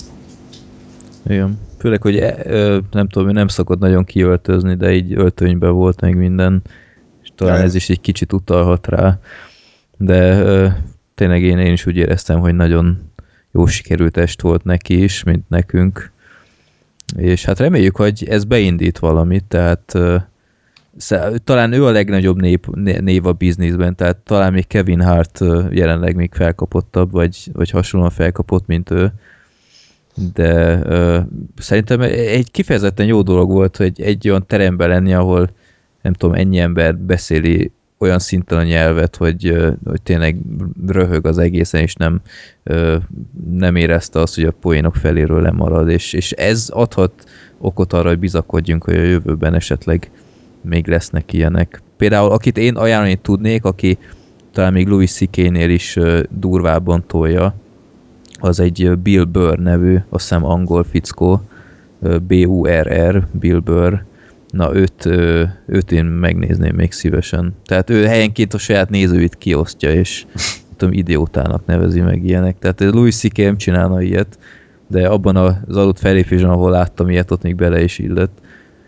Igen. Főleg, hogy ö, nem tudom, nem szokott nagyon kiöltözni, de így öltönyben volt meg minden, és talán ez is egy kicsit utalhat rá. De ö, tényleg én, én is úgy éreztem, hogy nagyon jó sikerült est volt neki is, mint nekünk. És hát reméljük, hogy ez beindít valamit, tehát ö, talán ő a legnagyobb név, név a bizniszben, tehát talán még Kevin Hart jelenleg még felkapottabb, vagy, vagy hasonlóan felkapott, mint ő. De ö, szerintem egy kifejezetten jó dolog volt, hogy egy olyan teremben lenni, ahol nem tudom, ennyi ember beszéli olyan szinten a nyelvet, hogy, ö, hogy tényleg röhög az egészen, és nem, ö, nem érezte azt, hogy a poénok feléről lemarad, és, és ez adhat okot arra, hogy bizakodjunk, hogy a jövőben esetleg még lesznek ilyenek. Például akit én ajánlani tudnék, aki talán még Louis C K-nél is ö, durvábban tolja, az egy Bill Burr nevű, azt hiszem angol fickó, B U R R, Bill Burr. Na őt, őt én megnézném még szívesen. Tehát ő helyenként a saját nézőit kiosztja, és tudom, idiótának nevezi meg ilyenek. Tehát Louis C K nem csinálna ilyet, de abban az adott fellépésen, ahol láttam ilyet, ott még bele is illett.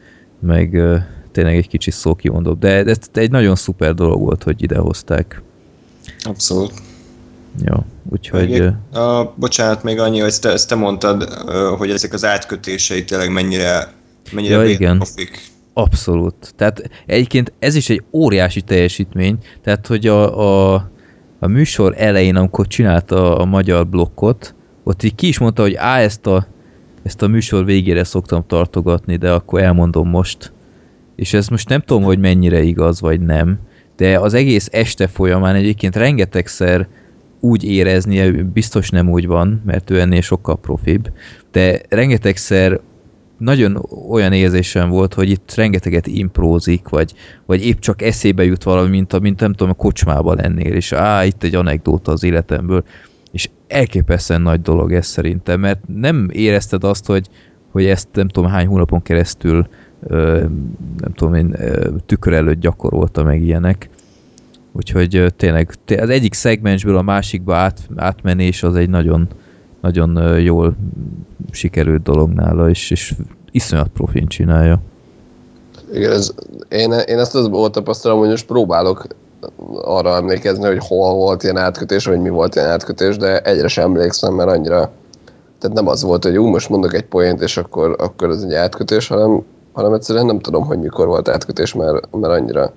Meg tényleg egy kicsit szókimondóbb. De ez egy nagyon szuper dolog volt, hogy idehozták. Abszolút. Jó, úgyhogy... A, bocsánat, még annyi, hogy ezt te, ezt te mondtad, hogy ezek az átkötései tényleg mennyire, mennyire ja, igen. profik. Abszolút. Tehát egyébként ez is egy óriási teljesítmény, tehát hogy a, a, a műsor elején, amikor csinálta a, a magyar blokkot, ott így ki is mondta, hogy á, ezt a, ezt a műsor végére szoktam tartogatni, de akkor elmondom most. És ez most nem tudom, hogy mennyire igaz, vagy nem, de az egész este folyamán egyébként rengetegszer úgy éreznie, biztos nem úgy van, mert ő ennél sokkal profibb, de rengetegszer nagyon olyan érzésem volt, hogy itt rengeteget imprózik, vagy, vagy épp csak eszébe jut valami, mint, a, mint nem tudom, a kocsmában lennél, és á, itt egy anekdóta az életemből, és elképesztően nagy dolog ez szerintem, mert nem érezted azt, hogy, hogy ezt nem tudom hány hónapon keresztül ö, nem tudom én, ö, tükör előtt gyakorolta meg ilyenek. Úgyhogy tényleg az egyik szegmensből a másikba át, átmenés az egy nagyon, nagyon jól sikerült dolog nála, és, és iszonyat profin csinálja. Igen, ez, én, én ezt az volt tapasztalom, hogy most próbálok arra emlékezni, hogy hol volt ilyen átkötés, vagy mi volt ilyen átkötés, de egyre sem emlékszem, mert annyira, tehát nem az volt, hogy ú, most mondok egy poént, és akkor, akkor ez egy átkötés, hanem, hanem egyszerűen nem tudom, hogy mikor volt átkötés, mert, mert annyira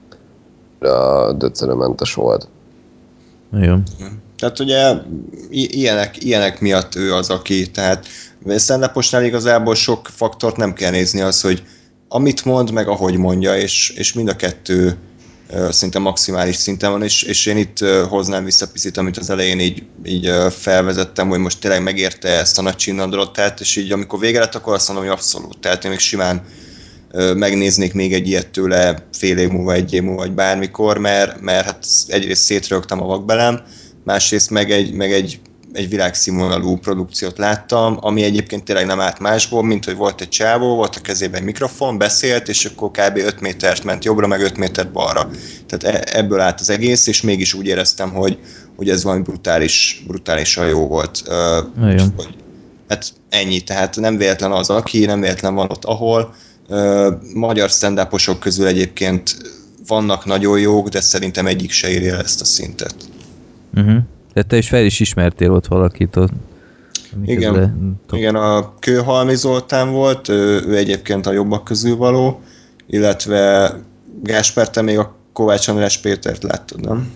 döccenőmentes volt. Jó. Tehát ugye ilyenek, ilyenek miatt ő az, aki, tehát stand-uposnál igazából sok faktort nem kell nézni, az, hogy amit mond, meg ahogy mondja, és, és mind a kettő uh, szinte maximális szinten van, és, és én itt uh, hoznám vissza picit, amit az elején így, így uh, felvezettem, hogy most tényleg megérte ezt a nagy csinnadrottát, és így amikor vége lett, akkor azt mondom, hogy abszolút. Tehát én még simán uh, megnéznék még egy ilyet tőle fél év múlva, egy év múlva, vagy bármikor, mert, mert hát egyrészt szétrögtem a vakbelem, másrészt meg egy, meg egy, egy világszínvonalú produkciót láttam, ami egyébként tényleg nem állt másból, mint hogy volt egy csávó, volt a kezében egy mikrofon, beszélt, és akkor kb. öt métert ment jobbra, meg öt métert balra. Tehát ebből állt az egész, és mégis úgy éreztem, hogy, hogy ez valami brutális, brutálisan jó volt. Uh, hogy, hát ennyi, tehát nem véletlen az, aki, nem véletlen van ott, ahol. Uh, magyar stand-uposok közül egyébként vannak nagyon jók, de szerintem egyik se érje ezt a szintet. Uh-huh. De te is fel is ismertél ott valakit ott. Igen, le... igen, a Kőhalmi Zoltán volt, ő, ő egyébként a jobbak közül való, illetve Gáspár, te még a Kovács András Pétert láttad, nem?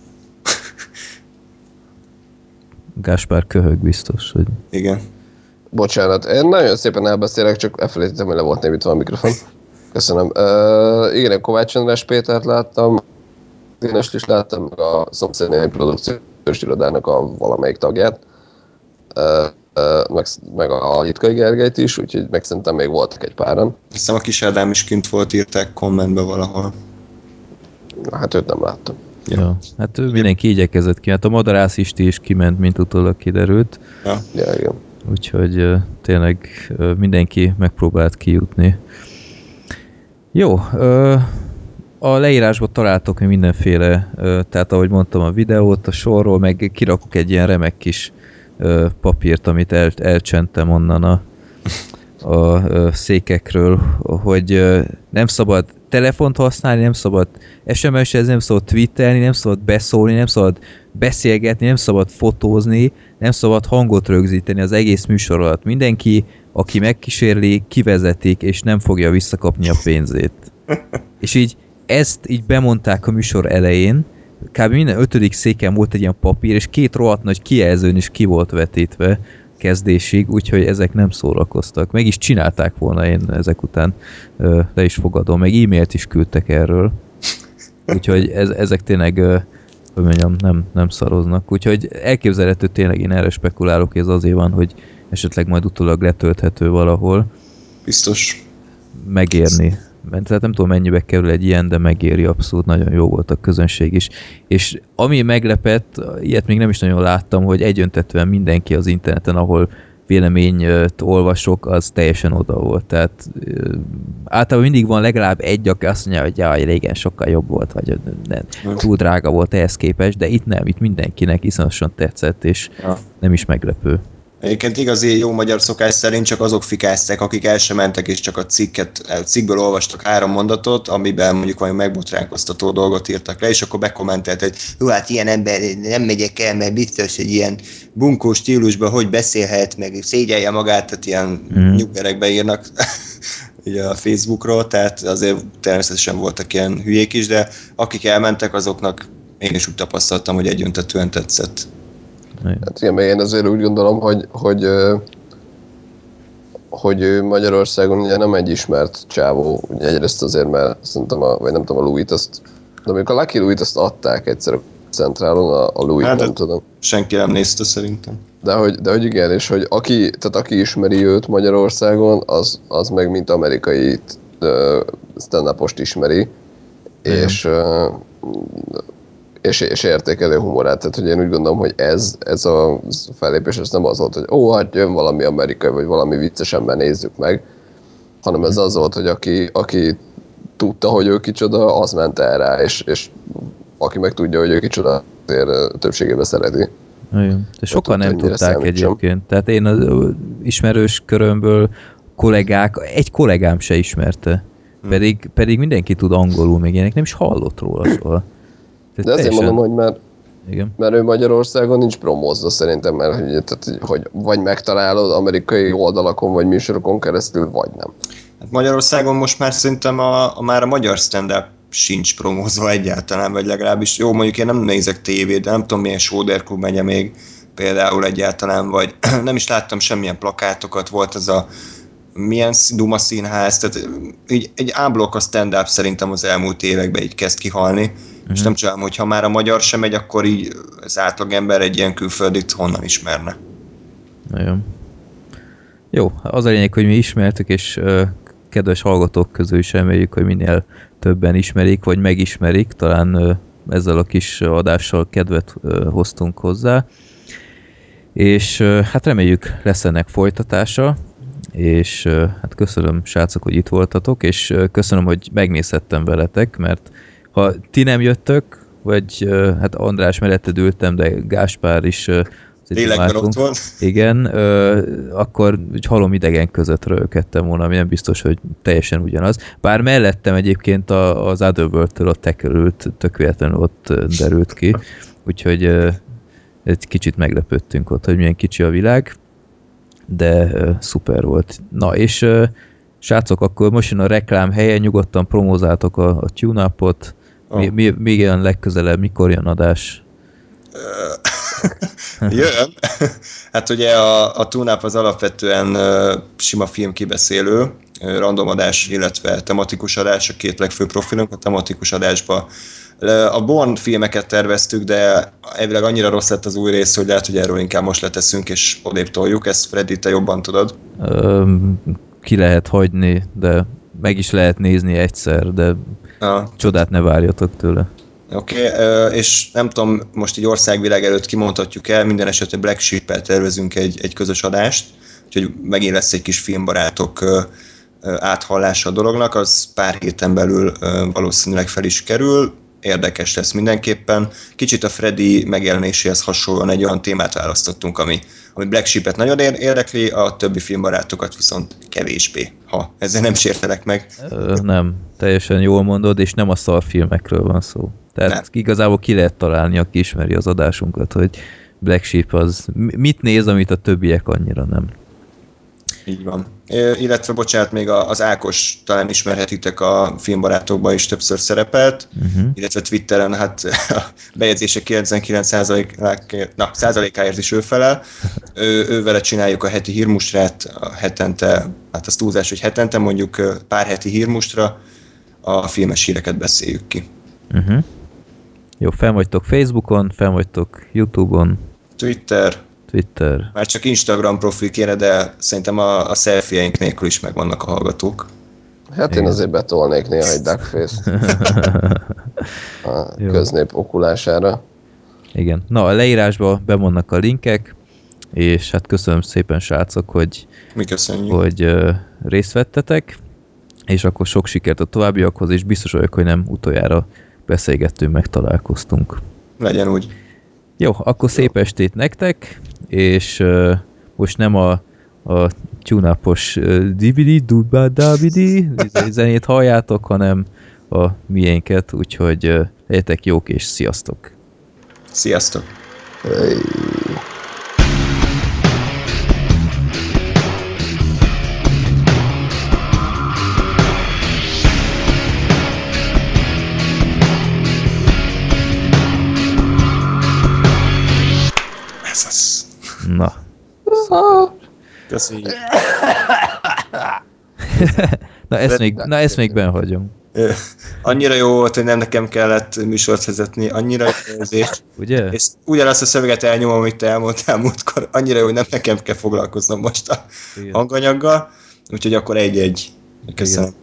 Gáspár köhög biztos, hogy... Igen. Bocsánat, én nagyon szépen elbeszélek, csak elfelejtettem, hogy le volt némítva a mikrofon. Köszönöm. Uh, igen, Kovács András Pétert láttam, Dénest is láttam, meg a szomszédnél produkciós irodának a valamelyik tagját, uh, uh, meg, meg a Litkai Gergelyt is, úgyhogy meg szerintem még voltak egy páran. Hiszem a Kis Ádám is kint volt, írták kommentbe valahol. Na, hát őt nem láttam. Ja. Ja. Hát mindenki igyekezett ki, hát a Madarász Isti is kiment, mint utólag kiderült. Ja. Ja, igen. Úgyhogy uh, tényleg uh, mindenki megpróbált kijutni. Jó, uh, a leírásban találtok mindenféle, uh, tehát ahogy mondtam, a videót a sorról, meg kirakok egy ilyen remek kis uh, papírt, amit el, elcsentem onnan a, a uh, székekről, hogy uh, nem szabad telefont használni, nem szabad es em es-ez, nem szabad twittelni, nem szabad beszólni, nem szabad beszélgetni, nem szabad fotózni, nem szabad hangot rögzíteni az egész műsor alatt. Mindenki, aki megkísérli, kivezetik, és nem fogja visszakapni a pénzét. És így ezt így bemondták a műsor elején, kb. Minden ötödik széken volt egy ilyen papír, és két rohadt nagy kijelzőn is ki volt vetítve kezdésig, úgyhogy ezek nem szórakoztak. Meg is csinálták volna, én ezek után ö, le is fogadom, meg e-mailt is küldtek erről. Úgyhogy ez, ezek tényleg, ö, hogy mondjam, nem, nem szaroznak. Úgyhogy elképzelhető, tényleg én erre spekulálok, hogy ez azért van, hogy esetleg majd utólag letölthető valahol. Biztos. Megérni. Tehát nem tudom, mennyibe kerül egy ilyen, de megéri abszolút, nagyon jó volt a közönség is. És ami meglepett, ilyet még nem is nagyon láttam, hogy egyöntetően mindenki az interneten, ahol véleményt olvasok, az teljesen oda volt. Tehát általában mindig van legalább egy, aki azt mondja, hogy jaj, régen sokkal jobb volt, vagy nem, túl drága volt ehhez képest, de itt nem, itt mindenkinek iszonyatosan tetszett, és ja. Nem is meglepő. Egyébként igazi jó magyar szokás szerint csak azok fikázták, akik el sem mentek, és csak a cikket, a cikkből olvastak három mondatot, amiben mondjuk valami megbotránkoztató dolgot írtak le, és akkor bekommentelt, hogy hú, hát ilyen ember nem megyek el, mert biztos, hogy ilyen bunkó stílusban hogy beszélhet, meg szégyelje magát, tehát ilyen mm. nyuggerekbe írnak ugye a Facebookról, tehát azért természetesen voltak ilyen hülyék is, de akik elmentek, azoknak én is úgy tapasztaltam, hogy egyöntetően tetszett. Hát igen, én azért úgy gondolom, hogy, hogy, hogy Magyarországon ugye nem egy ismert csávó, ugye egyrészt azért, mert szerintem, a, vagy nem tudom, a Louis-t azt, de amikor a Lucky Louis-t azt adták egyszer a Centrálon, a, a Louis-t hát, nem tudom. Senki nem nézte szerintem. De hogy, de hogy igen, és hogy aki, tehát aki ismeri őt Magyarországon, az, az meg mint amerikai stand-upost ismeri, igen. és És, és értékelő humorát. Tehát, hogy én úgy gondolom, hogy ez, ez a fellépés ez nem az volt, hogy ó, hát jön valami amerikai, vagy valami vicces ember, nézzük meg, hanem ez az volt, hogy aki, aki tudta, hogy ő kicsoda, az ment el rá, és, és aki meg tudja, hogy ő kicsoda, azért többségében szereti. Igen. De sokan nem tudták egyébként. Tehát én az ismerős körömből kollégák, egy kollégám se ismerte. Hmm. Pedig, pedig mindenki tud angolul, még ilyenek nem is hallott róla soha. De azért teljesen... mondom, hogy mert, mert ő Magyarországon nincs promózva szerintem, mert hogy, tehát, hogy vagy megtalálod amerikai oldalakon, vagy műsorokon keresztül, vagy nem. Hát Magyarországon most már szerintem a, a, már a magyar stand-up sincs promózva egyáltalán, vagy legalábbis jó, mondjuk én nem nézek tévét, de nem tudom milyen Sóder-klub megye még például egyáltalán, vagy nem is láttam semmilyen plakátokat, volt az a milyen Duma Színház, tehát így egy áblok a stand-up szerintem az elmúlt években így kezd kihalni, uh-huh. és nem csodálom, hogy ha már a magyar sem megy, akkor így az átlagember egy ilyen külföldit honnan ismerne. Nagyon. Jó, az a lényeg, hogy mi ismertük, és uh, kedves hallgatók közül is reméljük, hogy minél többen ismerik, vagy megismerik, talán uh, ezzel a kis adással kedvet uh, hoztunk hozzá, és uh, hát reméljük lesz ennek folytatása, és uh, hát köszönöm, srácok, hogy itt voltatok, és uh, köszönöm, hogy megnézhettem veletek, mert ha ti nem jöttök, vagy uh, hát András melletted ültem, de Gáspár is uh, lélekben ott volt. Igen, uh, akkor úgy halom idegen között röhöghettem volna, ami nem biztos, hogy teljesen ugyanaz. Bár mellettem egyébként a, az Otherworld-től ott te körült, tök véletlenül ott derült ki, úgyhogy uh, egy kicsit meglepődtünk ott, hogy milyen kicsi a világ, de uh, szuper volt. Na, és uh, srácok, akkor most jön a reklám helye, nyugodtan promózáltok a, a tune-upot, oh. mi, mi, még ilyen legközelebb, mikor jön adás? Jön. Hát ugye a, a TuneUp az alapvetően uh, sima filmkibeszélő, uh, random adás, illetve tematikus adás, a két legfőbb profilunk. A tematikus adásba uh, a Bourne filmeket terveztük, de elvileg annyira rossz lett az új rész, hogy lehet, hogy erről inkább most leteszünk, és odébb toljuk. Ezt Freddy, te jobban tudod. Öm, ki lehet hagyni, de meg is lehet nézni egyszer, de Ah. csodát ne várjatok tőle. Oké, okay, és nem tudom, most egy országvilág előtt kimondhatjuk el, minden esetre Black Sheep-el tervezünk egy, egy közös adást, úgyhogy megint lesz egy kis filmbarátok áthallása a dolognak, az pár héten belül valószínűleg fel is kerül, érdekes lesz mindenképpen. Kicsit a Freddy megjelenéséhez hasonlóan egy olyan témát választottunk, ami, ami Black Sheep-et nagyon érdekli, a többi filmbarátokat viszont kevésbé, ha ezzel nem sértelek meg. Ö, nem, teljesen jól mondod, és nem a szarfilmekről van szó. Tehát nem. Igazából ki lehet találni, aki ismeri az adásunkat, hogy Black Sheep az mit néz, amit a többiek annyira nem. Így van. É, illetve, bocsánat, még az Ákos talán ismerhetitek, a filmbarátokban is többször szerepelt, uh-huh. illetve Twitteren, hát a bejegyzések kilencvenkilenc százalékáért is ő felel. Ő, ő vele csináljuk a heti hírmustrát, a hetente, hát az túlzás, hogy hetente mondjuk pár heti hírmustra a filmes híreket beszéljük ki. Uh-huh. Jó, fenn vagytok Facebookon, fenn vagytok YouTube-on. Twitter. Twitter. Már csak Instagram profil kéne, de szerintem a, a selfie-eink nélkül is megvannak a hallgatók. Hát én igen. azért betolnék néha egy duckface-t a köznép okulására. Igen. Na, a leírásba bemonnak a linkek, és hát köszönöm szépen, srácok, hogy, Mi köszönjük. hogy uh, részt vettetek, és akkor sok sikert a továbbiakhoz, és biztos vagyok, hogy nem utoljára beszélgettünk, meg találkoztunk. Legyen úgy. Jó, akkor Jó. Szép estét nektek, és uh, most nem a, a tune-upos uh, dibidi dubba dabidi zenét halljátok, hanem a miénket, úgyhogy uh, legyetek jók, és sziasztok! Sziasztok! Hey. Ez az. Na. Köszönjük. na, ezt még, na ezt még benn hagyom. Annyira jó volt, hogy nem nekem kellett műsort vezetni, annyira jó érzés. Ugye? És ugyanazt a szöveget elnyomom, amit te elmondtál múltkor, annyira jó, hogy nem nekem kell foglalkoznom most a hanganyaggal, úgyhogy akkor egy-egy. Köszönöm.